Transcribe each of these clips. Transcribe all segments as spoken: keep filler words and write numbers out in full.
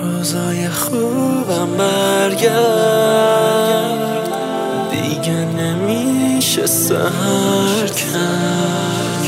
روزای خوبم برگرد، دیگه نمیشه سهر کرد.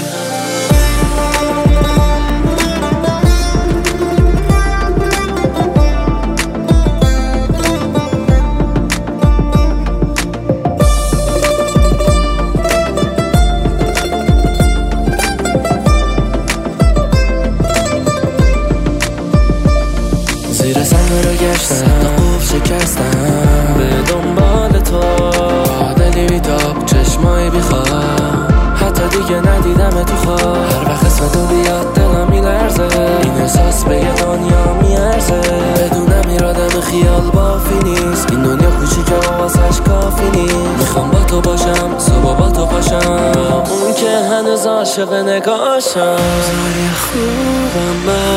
زیر سنگ رو گشتم تا خوب شکستم، به دنبال تو دلی بیتاب چشمایی بیخواب، حتی دیگه ندیدم تو خواب. هر وقت اسم تو بیاد دلم میلرزه، این احساس به یه دنیا میارزه. بدونم ایرادم خیال بافی نیست، این دنیا کوچیکه و واسش کافی نیست. میخوام با تو باشم صبح با تو پاشم، اون که هنوز عاشق نگاشم. روزای خوبم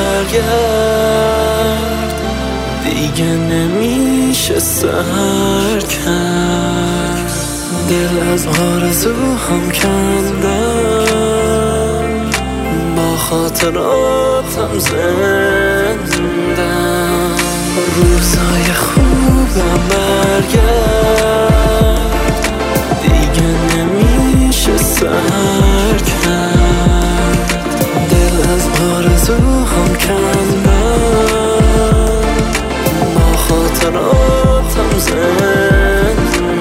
برگرد، دیگه نمیشه سهر کرد. دل از آرزوهام کندم، با خاطراتم زندم. روزای خوبم برگرد، دیگه نمیشه سهر کرد. دل از آرزوهام کندم، خاطراتم زندم.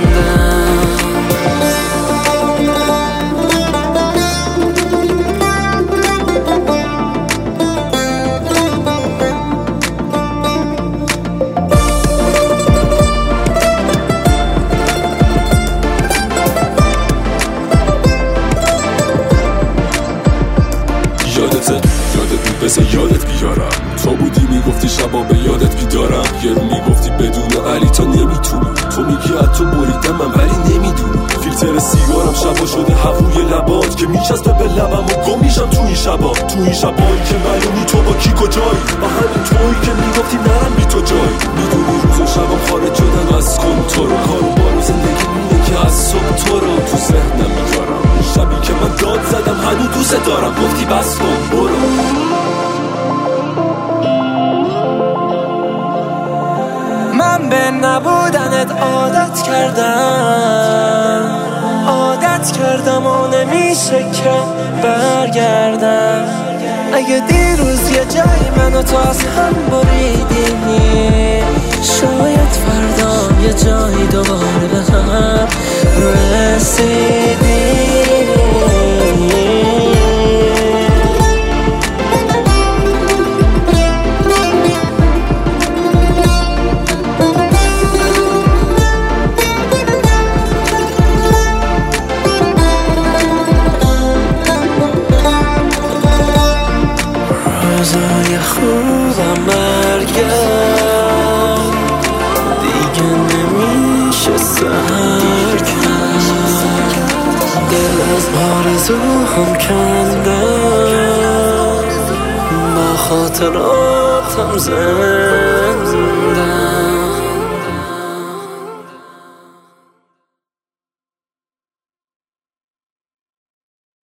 یادته یادت بود بسه یادت بیارم، تو بودی میگفتی شبا به یادت بیدارم. یه رو میگفتی بدون علی تا نمیتونی، تو میگی حتی بریدم من ولی نمیدونی. فیلتر سیگارم شبا شده هووی لبات که میچسبه به لبم و گم میشم تو این شبا. تو این شبایی که معلومی تو با کی کجایی، با همین تویی که میگفتی نرم بی تو جایی. میدونی روز و شبم خارج شدن از کنترل، کارو بارو زندگی مینه که از صبح تو رو تو ذهنم میذارم. شبی که من داد زدم هنو دوست دارم، گفتی بس کن برو. من به نبودنت عادت کردم، عادت کردم و نمیشه که برگردم. اگه دیروز یه جایی منو تو از هم بریدی، شاید فردا یه جایی دوباره به هم رسیدی. روزای خوبم برگرد، دیگه نمیشه سهر کرد. دل از آرزوهام کندم، با خاطراتم زندم.